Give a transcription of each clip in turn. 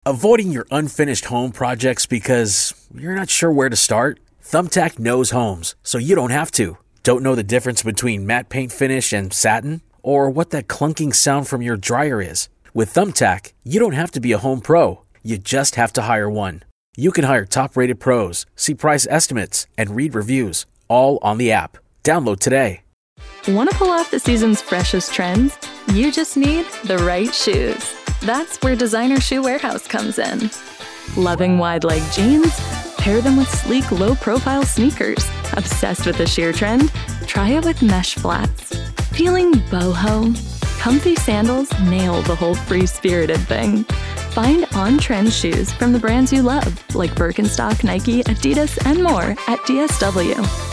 Avoiding your unfinished home projects because you're not sure where to start? Thumbtack knows homes, so you don't have to. Don't know the difference between matte paint finish and satin? Or what that clunking sound from your dryer is? With Thumbtack, you don't have to be a home pro. You just have to hire one. You can hire top-rated pros, see price estimates, and read reviews, all on the app. Download today. Want to pull off the season's freshest trends? You just need the right shoes. That's where Designer Shoe Warehouse comes in. Loving wide-leg jeans? Pair them with sleek, low-profile sneakers. Obsessed with the sheer trend? Try it with mesh flats. Feeling boho? Comfy sandals nail the whole free-spirited thing. Find on-trend shoes from the brands you love, like Birkenstock, Nike, Adidas, and more at DSW.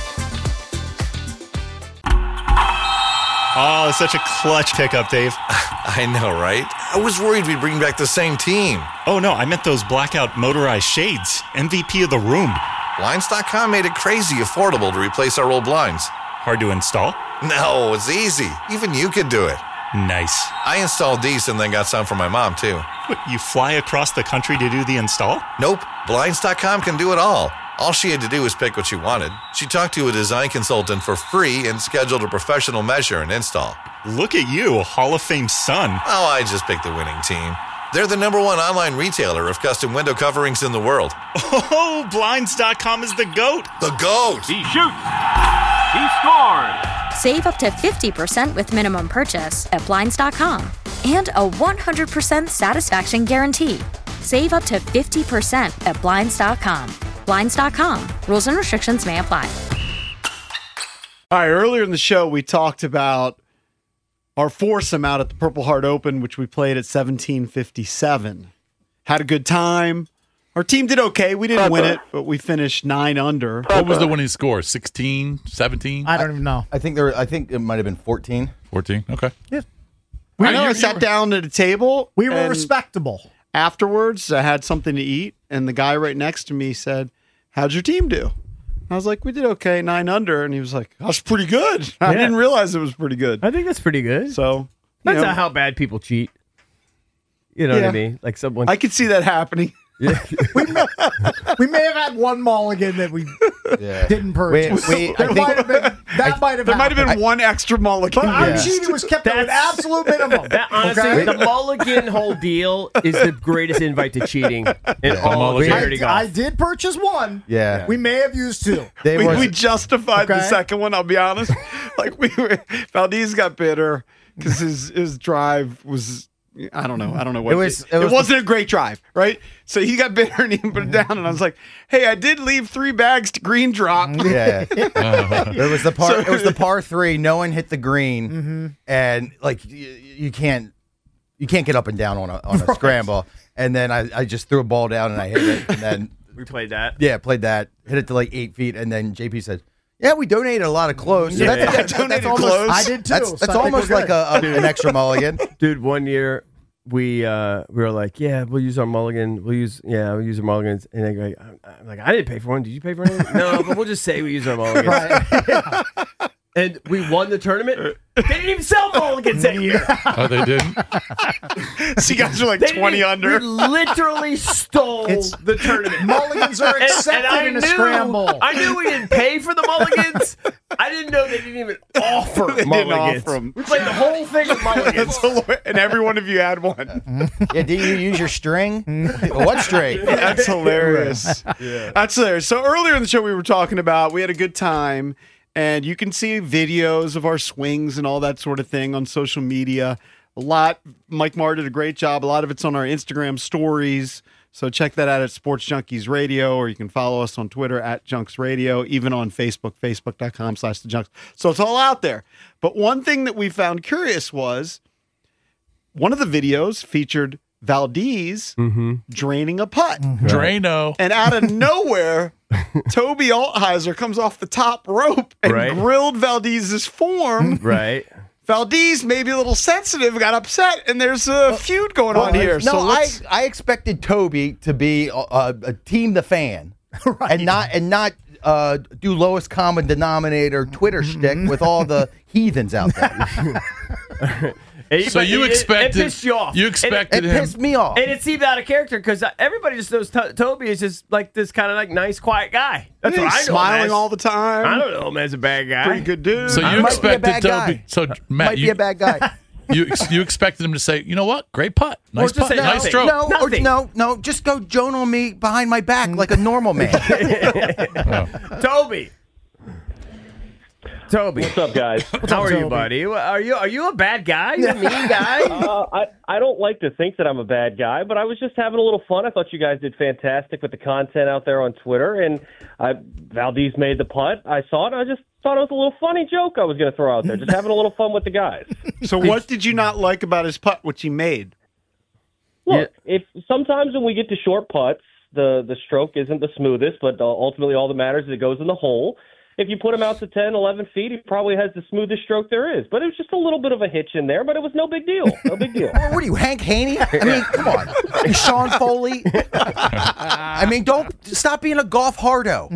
Oh, such a clutch pickup, Dave. I know, right? I was worried we'd bring back the same team. Oh, no, I meant those blackout motorized shades. MVP of the room. Blinds.com made it crazy affordable to replace our old blinds. Hard to install? No, it's easy. Even you could do it. Nice. I installed these and then got some for my mom, too. What, you fly across the country to do the install? Nope. Blinds.com can do it all. All she had to do was pick what she wanted. She talked to a design consultant for free and scheduled a professional measure and install. Look at you, a Hall of Fame son. Oh, I just picked the winning team. They're the #1 online retailer of custom window coverings in the world. Oh, Blinds.com is the GOAT. The GOAT! He shoots. He scores. Save up to 50% with minimum purchase at Blinds.com. And a 100% satisfaction guarantee. Save up to 50% at Blinds.com. Blinds.com. Rules and restrictions may apply. All right, earlier in the show, we talked about our foursome out at the Purple Heart Open, which we played at 1757. Had a good time. Our team did okay. We didn't win it, but we finished 9 under. What was the winning score? 16, 17? I don't even know. I think it might have been 14. 14, okay. Yeah. I sat down at a table. We were respectable. Afterwards, I had something to eat, and the guy right next to me said, "How'd your team do?" I was like, "We did okay, 9 under." And he was like, "That's pretty good." I didn't realize it was pretty good. I think that's pretty good. So, that's not how bad people cheat. You know what I mean? Like someone. I could see that happening. Yeah. we may have had one mulligan that we didn't purchase. There might have been one extra mulligan. But our cheating was kept at an absolute minimum. Honestly, the mulligan whole deal is the greatest invite to cheating in all of charity golf. I did purchase one. Yeah. We may have used 2. We justified the second one, I'll be honest. Valdez got bitter because his drive was... I don't know what it was. It wasn't a great drive, right? So he got bitter and he put it down, and I was like, "Hey, I did leave 3 bags to green drop." Yeah, it was the par 3. No one hit the green, and like you can't get up and down on a scramble. And then I just threw a ball down and I hit it, and then we played that. Yeah, played that. Hit it to like 8 feet, and then JP said, "Yeah, we donated a lot of clothes." So I donated clothes. I did too. That's almost like an extra mulligan. Dude, one year we were like, "Yeah, we'll use our mulligan. We'll use our mulligans." And I'm like, "I didn't pay for one. Did you pay for anything?" No, but we'll just say we use our mulligans. Right. And we won the tournament. They didn't even sell mulligans that year. Oh, they didn't? So you guys are like 20 under. We literally stole the tournament. Mulligans are accepted in a scramble. I knew we didn't pay for the mulligans. I didn't know they didn't even offer mulligans. We played the whole thing with mulligans. And every one of you had one. Yeah, did you use your string? What string? That's hilarious. Yeah. That's hilarious. So earlier in the show, we were talking about, we had a good time. And you can see videos of our swings and all that sort of thing on social media. A lot. Mike Marr did a great job. A lot of it's on our Instagram stories. So check that out at Sports Junkies Radio, or you can follow us on Twitter at Junks Radio, even on Facebook, facebook.com/The Junks. So it's all out there. But one thing that we found curious was one of the videos featured Valdez draining a putt. Draino. And out of nowhere, Toby Altizer comes off the top rope and grilled Valdez's form. Right. Valdez, maybe a little sensitive, got upset, and there's a feud going on here. No, I expected Toby to be a team the fan, and not do lowest common denominator Twitter shtick with all the heathens out there. So you expected it pissed you off. You expected It him. pissed me off. And it seemed out of character because everybody just knows Toby is just like this kind of like nice, quiet guy. That's what I know. He's smiling him as. all the time. I don't know him as a bad guy. Pretty good dude. So you Might be a expected bad guy. Toby. So Matt, Might be a bad guy. you expected him to say, you know what? Great putt. Nice just putt. say Nice nothing. stroke. No. Just go Joan on me behind my back like a normal man. Toby. What's up, guys? How are you, buddy? Are you a bad guy? You a mean guy? I don't like to think that I'm a bad guy, but I was just having a little fun. I thought you guys did fantastic with the content out there on Twitter, and Valdez made the putt. I saw it, and I just thought it was a little funny joke I was going to throw out there, just having a little fun with the guys. So what did you not like about his putt, which he made? Look, if sometimes when we get to short putts, the stroke isn't the smoothest, but ultimately all that matters is it goes in the hole. If you put him out to 10, 11 feet, he probably has the smoothest stroke there is. But it was just a little bit of a hitch in there, but it was no big deal. No big deal. What are you, Hank Haney? I mean, come on. You Sean Foley? I mean, don't stop being a golf hardo.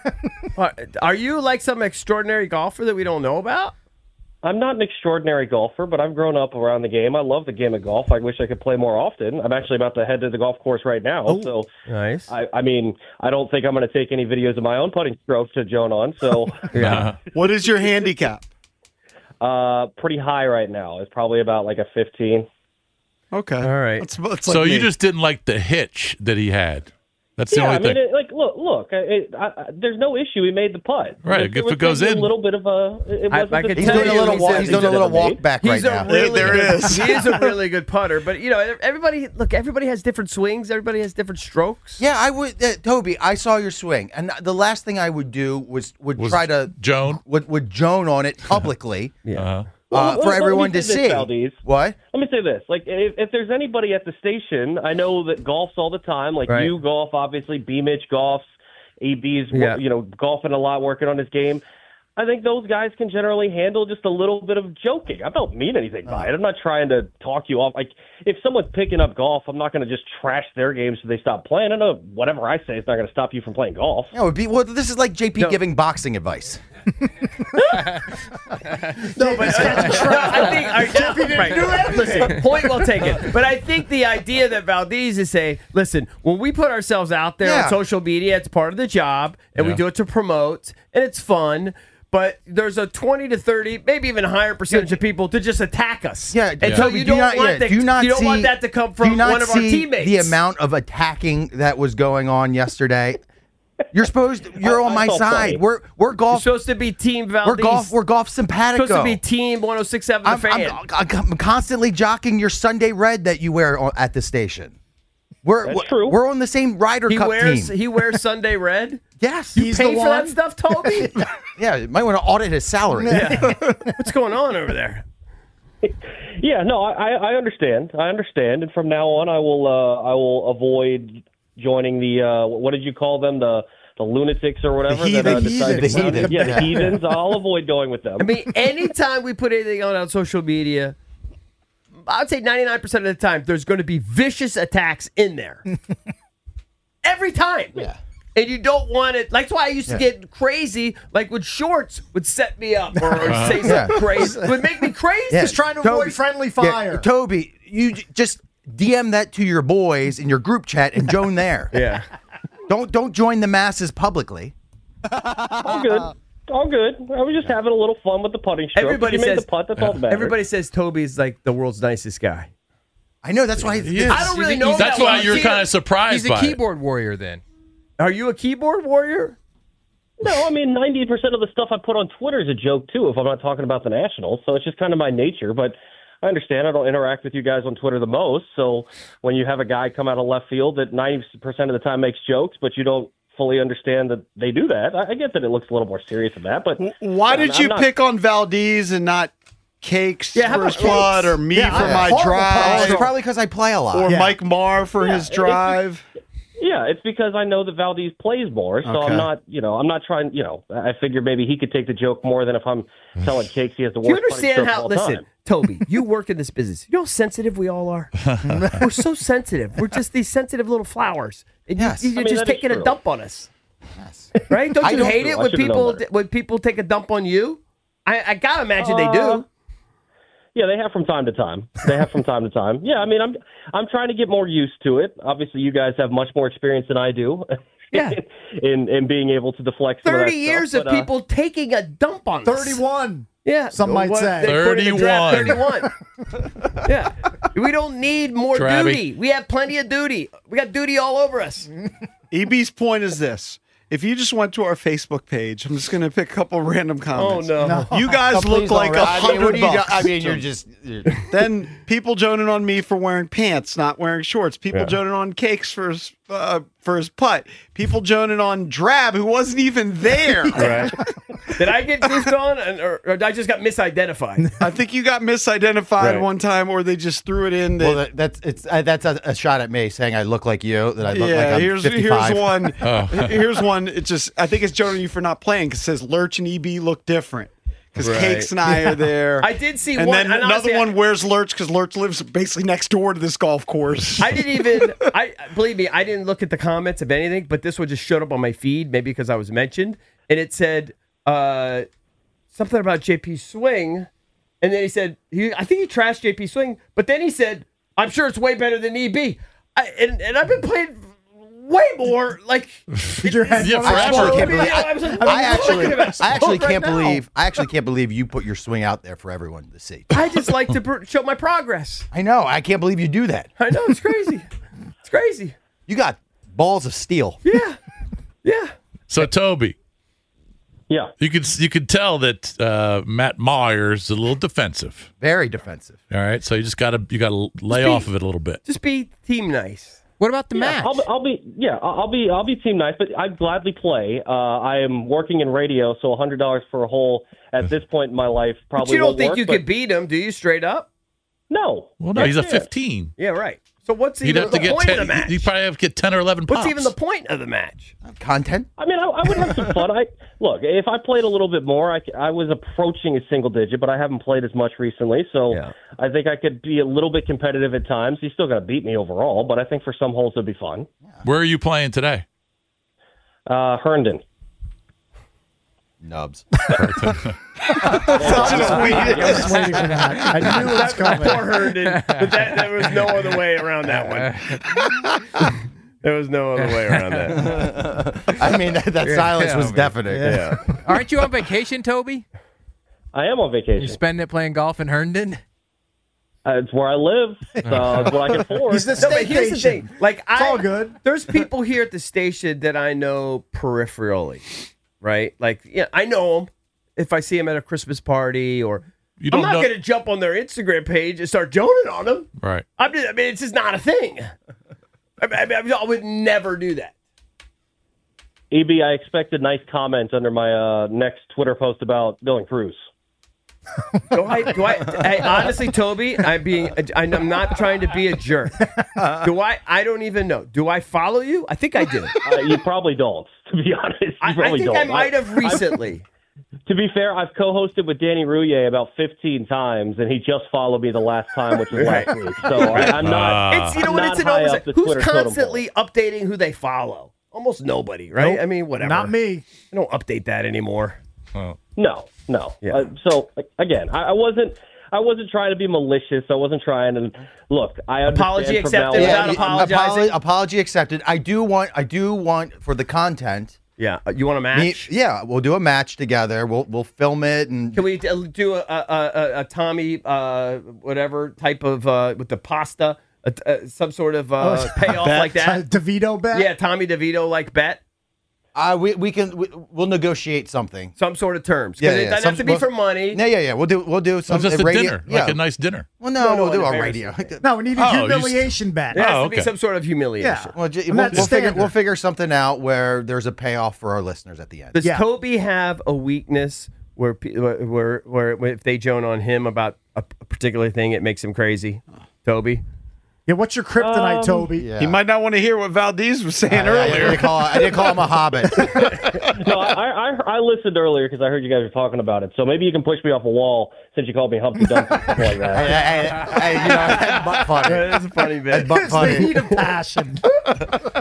Are you like some extraordinary golfer that we don't know about? I'm not an extraordinary golfer, but I've grown up around the game. I love the game of golf. I wish I could play more often. I'm actually about to head to the golf course right now. So nice. I mean, I don't think I'm going to take any videos of my own putting strokes to Joan on. So Yeah. What is your handicap? pretty high right now. It's probably about like a 15. Okay. All right. It's So like you me. just didn't like the hitch that he had. That's the Yeah, only I mean, thing. look. There's no issue. He made the putt. Right, It if was it goes maybe in. a little bit of a. It wasn't I the could He's tell doing a you little he's walk. a- He's doing a little walk back right He's a now. really There good, is. he is a really good putter, but you know, everybody has different swings. Everybody has different strokes. Yeah, I would, Toby. I saw your swing, and the last thing I would do was try to Joan? would Joan on it publicly Uh-huh. Well, for let me everyone to say this, see. Valdez. What? Let me say this: like, if there's anybody at the station, I know that golfs all the time. Like Right. you golf, obviously. B. Mitch golfs. AB's, Yeah. golfing a lot, working on his game. I think those guys can generally handle just a little bit of joking. I don't mean anything by it. I'm not trying to talk you off. Like, if someone's picking up golf, I'm not going to just trash their game so they stop playing. I know whatever I say is not going to stop you from playing golf. Yeah, it would be. Well, this is like JP No. giving boxing advice. No, but I think right. Listen, point well taken. But I think the idea that Valdez is saying, listen, when we put ourselves out there Yeah. on social media, it's part of the job, and we Yeah. do it to promote, and it's fun. But there's a 20 to 30, maybe even higher percentage of people to just attack us. Yeah, and so Toby, you don't want that. do you not you don't see, want that to come do from you not one of our see teammates. The amount of attacking that was going on yesterday. You're You're on I my saw side. plenty. We're golf. You're supposed to be Team Valdez. We're golf simpatico. supposed to be Team 106.7 The Fan. I'm constantly jocking your Sunday red that you wear at the station. That's true. We're on the same Ryder Cup team. He wears Sunday red. Yes, You pay for that stuff, Toby? Yeah, you might want to audit his salary. What's going on over there? Yeah, no, I understand. I understand, and from now on, I will avoid joining the what did you call them, the lunatics or whatever? The that, heathens. decide to The come out. heathens. Yeah, the heathens. I'll avoid going with them. I mean, anytime we put anything on social media, I would say 99% of the time, there's going to be vicious attacks in there. Every time. Yeah. And you don't want it. That's why I used to get crazy, like with shorts would set me up or say something crazy. It would make me crazy. Yeah. Just trying to Toby, avoid friendly fire. Yeah, Toby, you just DM that to your boys in your group chat and join there. Yeah. Don't join the masses publicly. All good. All good. I was just having a little fun with the putting stroke. Everybody you made says the putt. That's all that matters. Everybody says Toby's like the world's nicest guy. I know that's why He is. I don't really know That's that why well. you're kind of surprised He's a by it. keyboard warrior then. Are you a keyboard warrior? No, I mean 90% of the stuff I put on Twitter is a joke too. If I'm not talking about the Nationals, so it's just kind of my nature. But I understand I don't interact with you guys on Twitter the most. So when you have a guy come out of left field that 90% of the time makes jokes, but you don't fully understand that they do that, I get that it looks a little more serious than that. But Why did I'm you not- pick on Valdez and not Cakes Yeah, how for about his putt Cakes? or me Yeah, for my horrible Oh, drive it's probably because I play a lot. or Yeah. Mike Marr for his drive? Yeah, it's because I know that Valdez plays more, so Okay. I'm not trying, I figure maybe he could take the joke more than if I'm selling cakes. He has the Do you worst putting understand stroke how? of all Listen, time. Toby, you work in this business. You know how sensitive we all are. We're so sensitive. We're just these sensitive little flowers. And Yes. you're I mean, just that is taking a true. dump on us, right? Don't I you don't hate do. it I when should've known people better. when people take a dump on you? I gotta imagine they do. Yeah, they have from time to time. Yeah, I mean, I'm trying to get more used to it. Obviously, you guys have much more experience than I do. Yeah. in being able to deflect some of that 30 years stuff, of people taking a dump on us. 31. Yeah. Some might say. 31. Yeah. We don't need more duty. We have plenty of duty. We got duty all over us. EB's point is this. If you just went to our Facebook page, I'm just going to pick a couple random comments. Oh, no. You guys look like $100. I mean, you're just. Then people joning on me for wearing pants, not wearing shorts. People joning on Cakes for his putt. People joning on Drab, who wasn't even there. Right. Did I get goofed on, or I just got misidentified? I think you got misidentified one time, or they just threw it in. Well, that's a shot at me saying I look like you. That I look like I'm here's 55. Here's one. Here's one. It's just I think it's joning you for not playing because it says Lurch and EB look different. Because Cakes and I are there. I did see and one. And then another one wears Lurch because Lurch lives basically next door to this golf course. I didn't even, believe me, I didn't look at the comments of anything, but this one just showed up on my feed, maybe because I was mentioned. And it said something about JP Swing. And then he said, I think he trashed JP Swing, but then he said, I'm sure it's way better than EB. And I've been playing way more like I actually can't believe you put your swing out there for everyone to see. I just like to show my progress. I know. I can't believe you do that. I know, it's crazy. It's crazy. You got balls of steel. Yeah. So Toby. Yeah. You could tell that Matt Myers is a little defensive. Very defensive. All right. So you gotta lay off of it a little bit. Just be team nice. What about the match? I'll be team nice, but I'd gladly play. I am working in radio, so $100 for a hole at this point in my life probably. But you don't won't think work, you could beat him, do you? Straight up? No. Well, no, he's a 15. Yeah, right. So what's He'd even have the to get point 10, of the match? He'd probably have to get 10 or 11 pops. What's even the point of the match? Content. I mean, I would have some fun. Look, if I played a little bit more, I was approaching a single digit, but I haven't played as much recently, so I think I could be a little bit competitive at times. He's still going to beat me overall, but I think for some holes it'd be fun. Where are you playing today? Herndon. Nubs. I was waiting for that. I knew it was coming. Poor Herndon, but there was no other way around that one. There was no other way around that. I mean, that silence was definite. Yeah. Aren't you on vacation, Toby? I am on vacation. You spend it playing golf in Herndon? It's where I live. So it's what I can afford. He's the but here's the thing. Like, it's all good. There's people here at the station that I know peripherally, right? Like, yeah, I know them if I see them at a Christmas party or. I'm not going to jump on their Instagram page and start joning on them. Right. I mean, it's just not a thing. I would never do that. EB, I expected nice comments under my next Twitter post about Dylan Cruz. Do I honestly, Toby, I'm not trying to be a jerk. I don't even know. Do I follow you? I think I do. You probably don't, to be honest. I think I might have recently. To be fair, I've co-hosted with Danny Rouillet about 15 times, and he just followed me the last time, which was last week. So I'm not. It's an oversight. Who's constantly updating who they follow? Almost nobody, right? Nope. I mean, whatever. Not me. I don't update that anymore. Oh. No. Yeah. So again, I wasn't trying to be malicious. I wasn't trying to look. I understand apology accepted. Yeah, without apologizing. Apology accepted. I do want for the content. Yeah, you want a match? We'll do a match together. We'll film it and. Can we do a Tommy whatever type of with the pasta, some sort of payoff like that? DeVito bet. Yeah, Tommy DeVito like bet. We'll negotiate something. Some sort of terms. Because it doesn't have to be for money. Yeah. We'll do some just a radio, dinner, like a nice dinner. Well, no, we'll do a embarrassing. radio. No, we need a humiliation bet. There has to be some sort of humiliation. Yeah. We'll figure something out where there's a payoff for our listeners at the end. Does Toby have a weakness where if they joan on him about a particular thing, it makes him crazy? Toby? Yeah, what's your kryptonite, Toby? Yeah. He might not want to hear what Valdez was saying earlier. I didn't call him a hobbit. No, I listened earlier because I heard you guys were talking about it. So maybe you can push me off a wall since you called me Humpty Dumpty and stuff like that. That's butt funny. That's a funny bit. Butt funny. It's the heat of passion.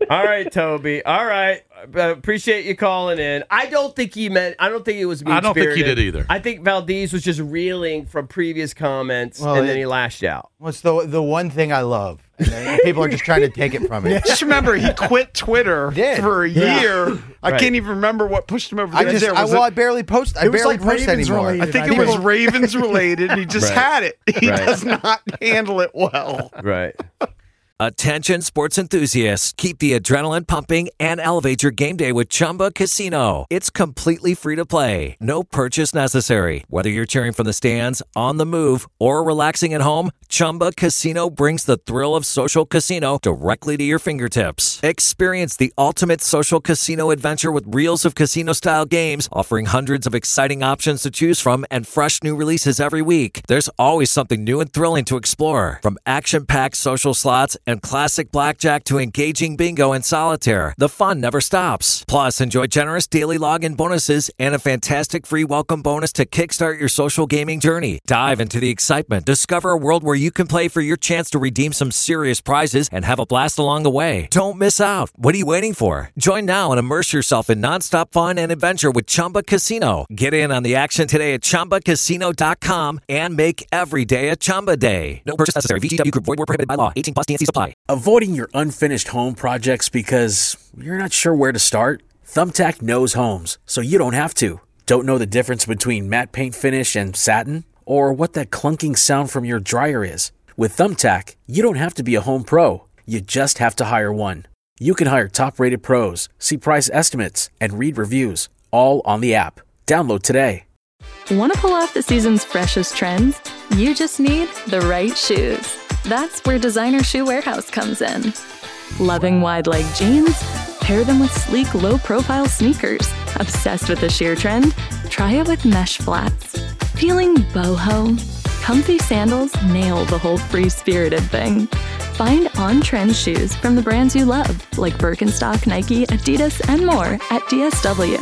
All right, Toby. All right. Appreciate you calling in. I don't think it was mean-spirited. I don't think he did either. I think Valdez was just reeling from previous comments, and then he lashed out. What's the one thing I love? And then people are just trying to take it from me. Just remember, he quit Twitter for a year. I can't even remember what pushed him over the edge. I barely post. I barely post anymore. I think it was Ravens related. He just had it. He does not handle it well. Right. Attention sports enthusiasts, keep the adrenaline pumping and elevate your game day with Chumba Casino. It's completely free to play. No purchase necessary. Whether you're cheering from the stands, on the move, or relaxing at home, Chumba Casino brings the thrill of social casino directly to your fingertips. Experience the ultimate social casino adventure with reels of casino-style games, offering hundreds of exciting options to choose from and fresh new releases every week. There's always something new and thrilling to explore. From action-packed social slots and classic blackjack to engaging bingo and solitaire, the fun never stops. Plus, enjoy generous daily login bonuses and a fantastic free welcome bonus to kickstart your social gaming journey. Dive into the excitement. Discover a world where you can play for your chance to redeem some serious prizes and have a blast along the way. Don't miss out. What are you waiting for? Join now and immerse yourself in nonstop fun and adventure with Chumba Casino. Get in on the action today at ChumbaCasino.com and make every day a Chumba day. No purchase necessary. VGW Group. Void where prohibited by law. 18 plus. TNC supply. Avoiding your unfinished home projects because you're not sure where to start? Thumbtack knows homes, so you don't have to. Don't know the difference between matte paint finish and satin? Or what that clunking sound from your dryer is? With Thumbtack, you don't have to be a home pro. You just have to hire one. You can hire top-rated pros, see price estimates, and read reviews, all on the app. Download today. Want to pull off the season's freshest trends? You just need the right shoes. That's where Designer Shoe Warehouse comes in. Loving wide leg jeans? Pair them with sleek, low-profile sneakers. Obsessed with the sheer trend? Try it with mesh flats. Feeling boho? Comfy sandals nail the whole free-spirited thing. Find on-trend shoes from the brands you love, like Birkenstock, Nike, Adidas, and more at DSW.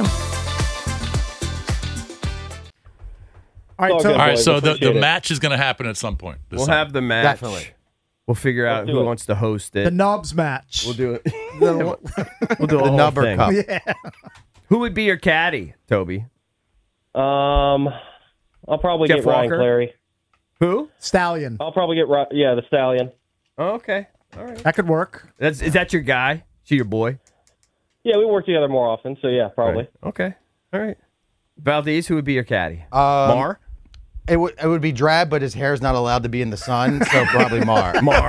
All right, so the match is going to happen at some point. We'll have the match. Definitely. We'll figure out who wants to host it. The Nubs match. We'll do it. We'll do a whole Nubber thing. Cup. Yeah. Who would be your caddy, Toby? I'll probably Jeff get Ryan Walker? Clary. Who? Stallion. I'll probably get the Stallion. Oh, okay. All right. That could work. Is that your guy? Is he your boy? Yeah, we work together more often, so yeah, probably. Right. Okay. All right. Valdez, who would be your caddy? Mar? It would be Drab, but his hair's not allowed to be in the sun, so probably Mar. Mar.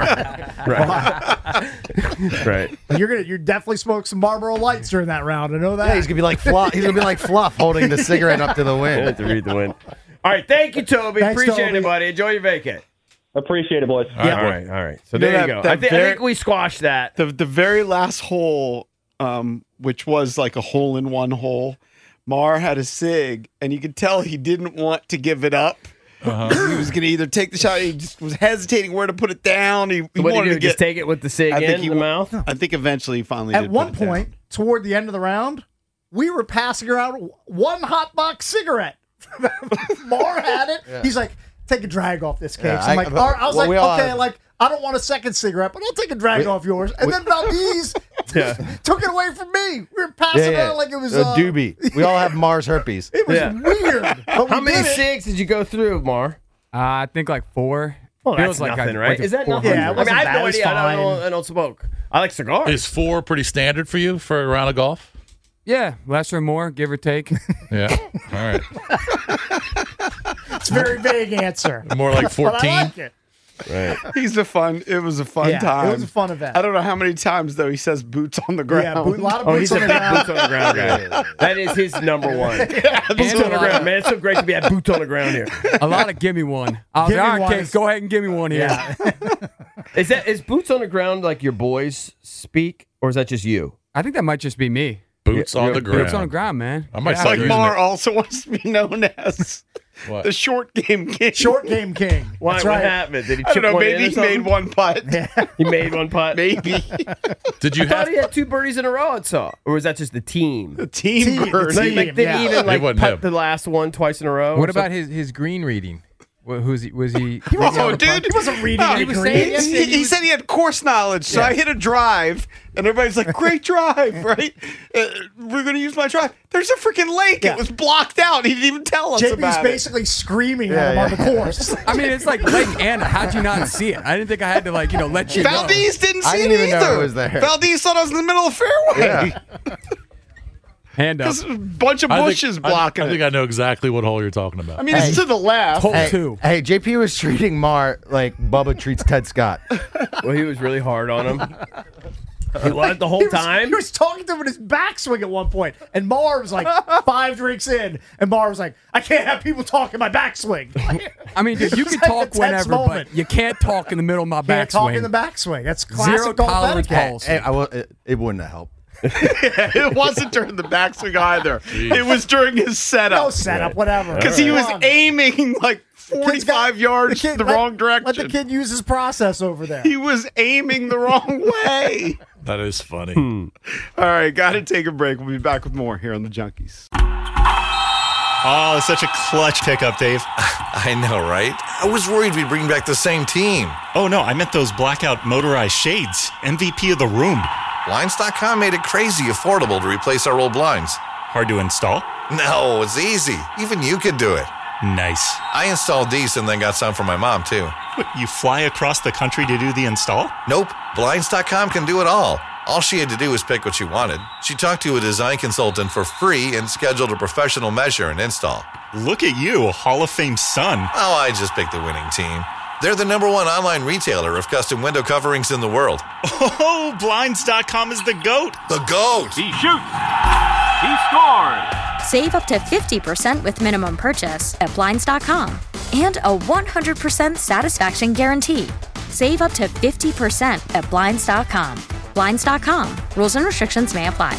Right. You're definitely smoke some Marlboro Lights during that round. I know that. Yeah, he's gonna be like Fluff. He's gonna be like Fluff holding the cigarette up to the wind. To read the wind. All right. Thank you, Toby. Thanks, Appreciate Toby. it, buddy. Enjoy your vacay. Appreciate it, boys. All right. So there you go. I think we squashed that. The very last hole, which was like a hole-in-one hole, Mar had a cig, and you could tell he didn't want to give it up. He was going to either take the shot. He just was hesitating where to put it down. He What wanted do you to do? Just take it with the cig in the mouth? I think eventually he finally At did one put it down. point, toward the end of the round, we were passing around one hot box cigarette. Mar had it. Yeah. He's like, take a drag off this case. Yeah, I'm like, all right. I was like, okay, have... like, I don't want a second cigarette, but I'll take a drag off yours. And then Valdez took it away from me. We were passing around like it was a doobie. We all have Mars herpes. It was weird. How many cigs did you go through, Mar? I think like 4. Well, Feels that's like nothing, I right? went to Is that 400. nothing? Yeah, it I mean, wasn't I have no bad. It's idea. fine. I don't smoke. I like cigars. Is 4 pretty standard for you for a round of golf? Yeah, less or more, give or take. Yeah. All right. It's a very vague answer. More like But 14? I like it. Right. It was a fun time. It was a fun event. I don't know how many times, though, he says boots on the ground. Yeah, a lot of Oh, boots he's on a the big ground. boots on the ground guy. That is his number one. Boots on the ground, man. It's so great to be at boots on the ground here. A lot of give me one. All Give me right, one okay, is- go ahead and give me one here. Yeah. Is boots on the ground like your boys speak, or is that just you? I think that might just be me. Boots on the ground. Boots on the ground, man. I might Yeah. start Like using Mar it. also wants to be known as What? the short game king. Short game king. Why? That's What right. happened? Did he I chip don't know. one in Maybe or he something? made one putt. He made one putt. Maybe Did you I thought have he had 2 birdies in a row. I saw, or was that just the team? the team bird. Like, did he even It wasn't putt him. the last one twice in a row? What or about his green reading? Was he? Oh, dude. He wasn't reading any green. He said he had course knowledge. So I hit a drive, and everybody's like, great drive, right? We're going to use my drive. There's a freaking lake. It was blocked out. He didn't even tell us about JP's it. basically screaming at him on the course. I mean, it's like Lake Anna. How'd you not see it? I didn't think I had to, let you know. Valdez didn't see I didn't it even either. know it was there. Valdez thought I was in the middle of the fairway. Yeah. Hand up. There's a bunch of bushes blocking I think I know exactly what hole you're talking about. I mean, it's to the left. Hole Hey, 2. hey, JP was treating Mar like Bubba treats Ted Scott. Well, he was really hard on him. He was the whole time. He was talking to him in his backswing at one point, and Mar was like 5 drinks in, and Mar was like, I can't have people talk in my backswing. I mean, dude, you It was can like a talk tense whenever, moment. but you can't talk in the middle of my Can't talk in backswing. the backswing. That's classic Zero golf tolerance etiquette. policy. It wouldn't have helped. It wasn't during the backswing either. It was during his setup. No setup, whatever. Because he was Come on. aiming like 45 yards the wrong direction. Let the kid use his process over there. He was aiming the wrong way. That is funny. All right, got to take a break. We'll be back with more here on the Junkies. Oh, such a clutch pickup, Dave. I know, right? I was worried we'd bring back the same team. Oh, no, I meant those blackout motorized shades. MVP of the room. Blinds.com made it crazy affordable to replace our old blinds. Hard to install? No, it's easy. Even you could do it. Nice. I installed these and then got some for my mom, too. What, you fly across the country to do the install? Nope. Blinds.com can do it all. All she had to do was pick what she wanted. She talked to a design consultant for free and scheduled a professional measure and install. Look at you, a Hall of Fame son. Oh, I just picked the winning team. They're the #1 online retailer of custom window coverings in the world. Oh, Blinds.com is the GOAT. The GOAT! He shoots. He scores. Save up to 50% with minimum purchase at Blinds.com. And a 100% satisfaction guarantee. Save up to 50% at Blinds.com. Blinds.com. Rules and restrictions may apply.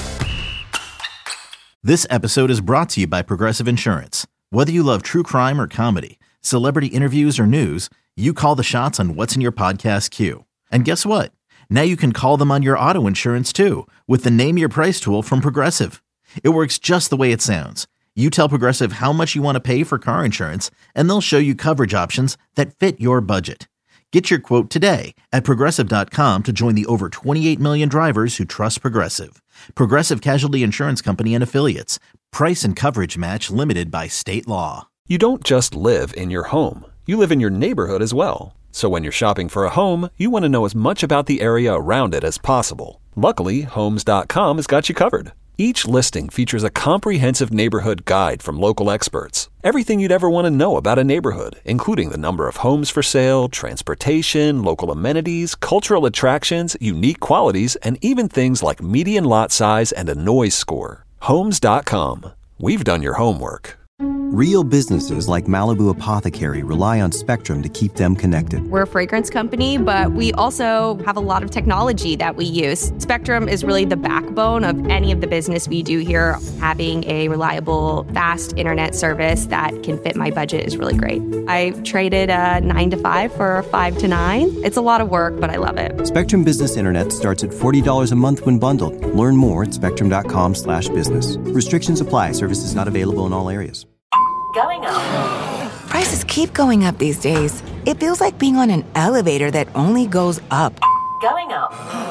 This episode is brought to you by Progressive Insurance. Whether you love true crime or comedy, celebrity interviews or news, you call the shots on what's in your podcast queue. And guess what? Now you can call them on your auto insurance too with the Name Your Price tool from Progressive. It works just the way it sounds. You tell Progressive how much you want to pay for car insurance, and they'll show you coverage options that fit your budget. Get your quote today at Progressive.com to join the over 28 million drivers who trust Progressive. Progressive Casualty Insurance Company and Affiliates. Price and coverage match limited by state law. You don't just live in your home. You live in your neighborhood as well. So when you're shopping for a home, you want to know as much about the area around it as possible. Luckily, Homes.com has got you covered. Each listing features a comprehensive neighborhood guide from local experts. Everything you'd ever want to know about a neighborhood, including the number of homes for sale, transportation, local amenities, cultural attractions, unique qualities, and even things like median lot size and a noise score. Homes.com. We've done your homework. Real businesses like Malibu Apothecary rely on Spectrum to keep them connected. We're a fragrance company, but we also have a lot of technology that we use. Spectrum is really the backbone of any of the business we do here. Having a reliable, fast internet service that can fit my budget is really great. I traded a 9 to 5 for a 5 to 9. It's a lot of work, but I love it. Spectrum Business Internet starts at $40 a month when bundled. Learn more at spectrum.com/business. Restrictions apply. Services not available in all areas. Going up. Prices keep going up these days. It feels like being on an elevator that only goes up. Going up.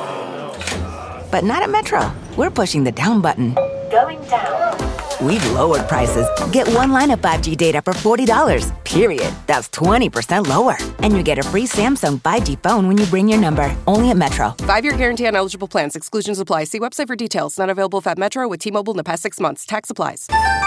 But not at Metro. We're pushing the down button. Going down. We've lowered prices. Get one line of 5G data for $40, period. That's 20% lower. And you get a free Samsung 5G phone when you bring your number. Only at Metro. 5-year guarantee on eligible plans. Exclusions apply. See website for details. Not available at Metro with T-Mobile in the past 6 months. Tax applies.